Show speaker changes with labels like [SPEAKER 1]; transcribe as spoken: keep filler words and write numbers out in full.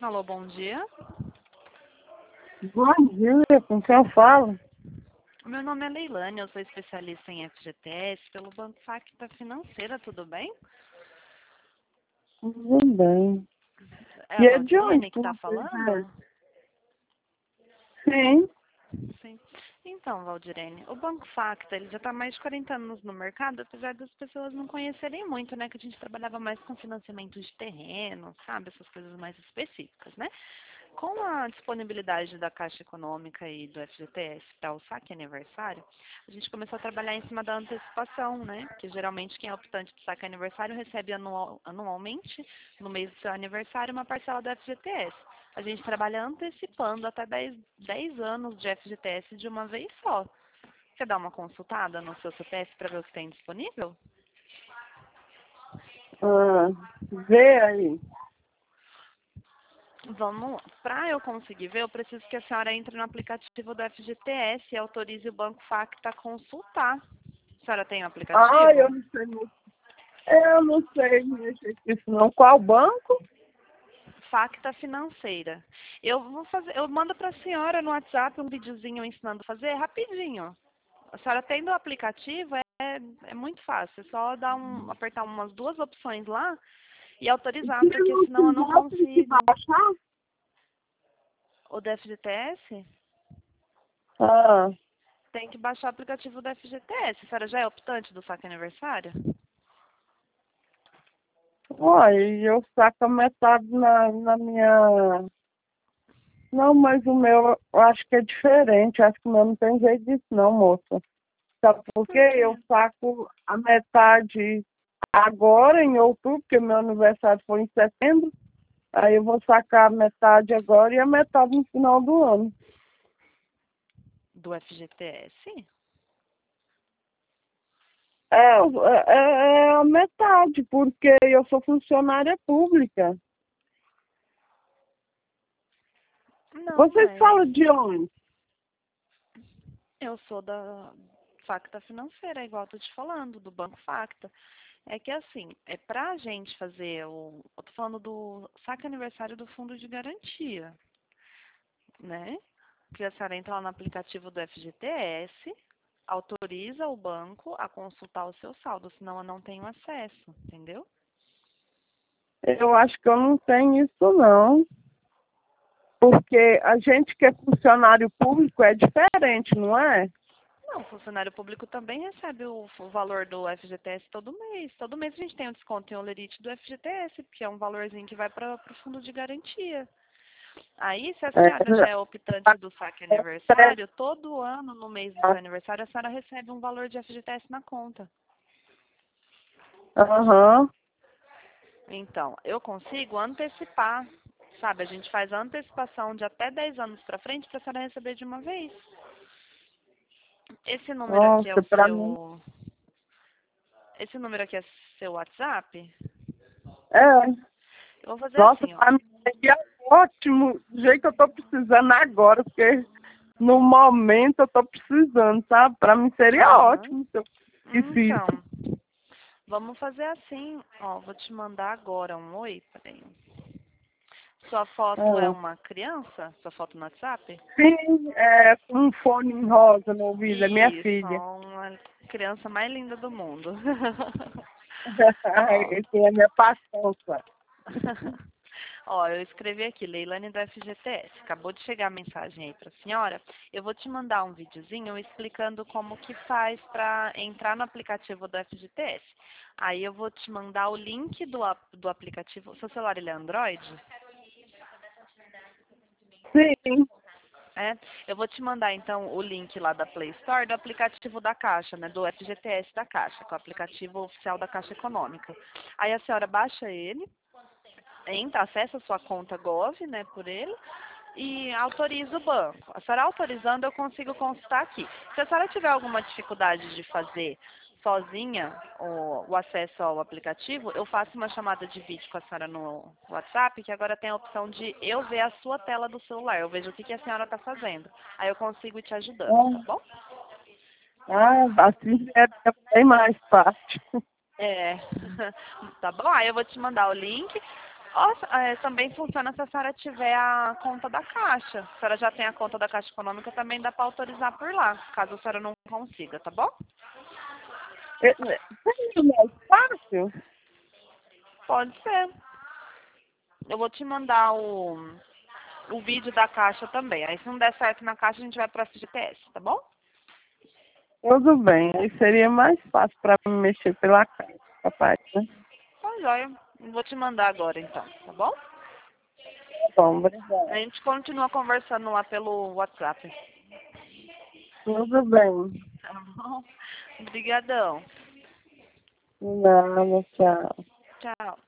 [SPEAKER 1] Alô, bom dia.
[SPEAKER 2] Bom dia, com quem eu falo?
[SPEAKER 1] Meu nome é Leilane, eu sou especialista em F G T S pelo Banco Facta Financeira, tudo bem?
[SPEAKER 2] Tudo bem.
[SPEAKER 1] É a
[SPEAKER 2] E é de onde
[SPEAKER 1] Valdirene que
[SPEAKER 2] que
[SPEAKER 1] está
[SPEAKER 2] vocês é?
[SPEAKER 1] falando?
[SPEAKER 2] Sim.
[SPEAKER 1] Sim. Então, Valdirene, o Banco Facta, ele já está há mais de quarenta anos no mercado, apesar das pessoas não conhecerem muito, né? Que a gente trabalhava mais com financiamento de terreno, sabe? Essas coisas mais específicas, né? Com a disponibilidade da Caixa Econômica e do F G T S para o saque aniversário, a gente começou a trabalhar em cima da antecipação, né? Que geralmente quem é optante de saque aniversário recebe anual, anualmente, no mês do seu aniversário, uma parcela do F G T S. A gente trabalha antecipando até dez, dez anos de F G T S de uma vez só. Quer dar uma consultada no seu C P F para ver o que tem disponível?
[SPEAKER 2] Ah, vê aí.
[SPEAKER 1] Vamos, para eu conseguir ver, eu preciso que a senhora entre no aplicativo do F G T S e autorize o Banco Facta a consultar. A senhora tem o
[SPEAKER 2] Ah, eu
[SPEAKER 1] aplicativo?
[SPEAKER 2] não sei muito. Eu não sei mexer com isso não. Qual banco?
[SPEAKER 1] Facta Financeira. Eu vou fazer, eu mando para a senhora no WhatsApp um videozinho ensinando a fazer rapidinho. A senhora tendo o aplicativo é, é muito fácil, é só dar um, apertar umas duas opções lá e autorizar,
[SPEAKER 2] Se
[SPEAKER 1] porque
[SPEAKER 2] não
[SPEAKER 1] senão eu não
[SPEAKER 2] tiver, tem que
[SPEAKER 1] consigo.
[SPEAKER 2] baixar.
[SPEAKER 1] O do F G T S?
[SPEAKER 2] Ah,
[SPEAKER 1] Tem que baixar o aplicativo do F G T S. A senhora já é optante do saque aniversário?
[SPEAKER 2] olha, eu saco a metade na, na minha... Não, mas o meu eu acho que é diferente. Acho que o meu não tem jeito disso não, moça. Sabe por quê?
[SPEAKER 1] Por
[SPEAKER 2] Eu
[SPEAKER 1] quê?
[SPEAKER 2] saco a metade agora, em outubro, porque meu aniversário foi em setembro. Aí eu vou sacar a metade agora e a metade no final do ano.
[SPEAKER 1] Do F G T S?
[SPEAKER 2] É, é, é a metade, porque eu sou funcionária pública.
[SPEAKER 1] Não,
[SPEAKER 2] Vocês
[SPEAKER 1] é.
[SPEAKER 2] falam de onde?
[SPEAKER 1] Eu sou da Facta Financeira, igual eu tô te falando, do Banco Facta. É que assim, é pra gente fazer o. Eu tô falando do saque aniversário do fundo de garantia, né? Que a senhora entra lá no aplicativo do F G T S, autoriza o banco a consultar o seu saldo, senão eu não tenho acesso, entendeu?
[SPEAKER 2] Eu acho que eu não tenho isso não. Porque a gente que é funcionário público é diferente, não é?
[SPEAKER 1] Não, o funcionário público também recebe o, o valor do F G T S todo mês. Todo mês a gente tem um desconto em olerite do F G T S, que é um valorzinho que vai para o fundo de garantia. Aí, se a senhora já
[SPEAKER 2] É,
[SPEAKER 1] é optante do saque aniversário, todo ano, no mês do seu aniversário, a senhora recebe um valor de F G T S na conta.
[SPEAKER 2] aham.
[SPEAKER 1] Então, eu consigo antecipar, sabe? A gente faz a antecipação de até dez anos para frente para a senhora receber de uma vez. Esse número aqui é
[SPEAKER 2] Nossa,
[SPEAKER 1] o
[SPEAKER 2] pra mim.
[SPEAKER 1] seu... Esse número aqui é seu WhatsApp?
[SPEAKER 2] É.
[SPEAKER 1] Eu vou fazer
[SPEAKER 2] Nossa,
[SPEAKER 1] assim, ó.
[SPEAKER 2] pra mim seria ótimo, do jeito que eu tô precisando agora, porque no momento eu tô precisando, sabe? Pra mim seria
[SPEAKER 1] Aham.
[SPEAKER 2] ótimo se eu conseguisse isso.
[SPEAKER 1] Então, vamos fazer assim, ó. Vou te mandar agora um oi, peraí. Sua foto é
[SPEAKER 2] Ah.
[SPEAKER 1] uma criança? Sua foto no WhatsApp?
[SPEAKER 2] Sim, é com um fone em rosa no ouvido, é minha
[SPEAKER 1] Isso,
[SPEAKER 2] filha.
[SPEAKER 1] uma criança mais linda do mundo. Ó.
[SPEAKER 2] Essa é a minha paixão, cara.
[SPEAKER 1] Ó, eu escrevi aqui, Leilane do F G T S. Acabou de chegar a mensagem aí para a senhora. Eu vou te mandar um videozinho explicando como que faz para entrar no aplicativo do F G T S. Aí eu vou te mandar o link do, ap- do aplicativo. Seu celular ele é Android?
[SPEAKER 2] Sim.
[SPEAKER 1] É? Eu vou te mandar então o link lá da Play Store do aplicativo da Caixa, né? Do F G T S da Caixa, que é o aplicativo oficial da Caixa Econômica. Aí a senhora baixa ele, entra, acessa a sua conta Gov, né, por ele, e autoriza o banco. A senhora autorizando, eu consigo consultar aqui. Se a senhora tiver alguma dificuldade de fazer sozinha o, o acesso ao aplicativo, eu faço uma chamada de vídeo com a senhora no WhatsApp, que agora tem a opção de eu ver a sua tela do celular. Eu vejo o que, que a senhora está fazendo. Aí eu consigo ir te ajudando, tá bom?
[SPEAKER 2] Ah, assim é bem mais fácil.
[SPEAKER 1] É, tá bom? Aí eu vou te mandar o link. Nossa, é, também funciona se a senhora tiver a conta da Caixa. Se a senhora já tem a conta da Caixa Econômica, também dá para autorizar por lá, caso a senhora não consiga, tá bom?
[SPEAKER 2] É, é, seria mais fácil?
[SPEAKER 1] Pode ser. Eu vou te mandar o, o vídeo da Caixa também. Aí se não der certo na Caixa, a gente vai para a G P S, tá bom?
[SPEAKER 2] Tudo bem, aí seria mais fácil para me mexer pela casa, papai, né?
[SPEAKER 1] Tá joia. Vou te mandar agora então, tá bom?
[SPEAKER 2] Bom,
[SPEAKER 1] A
[SPEAKER 2] obrigada.
[SPEAKER 1] gente continua conversando lá pelo WhatsApp.
[SPEAKER 2] Tudo bem.
[SPEAKER 1] Tá bom? Obrigadão.
[SPEAKER 2] Nada, tchau.
[SPEAKER 1] Tchau.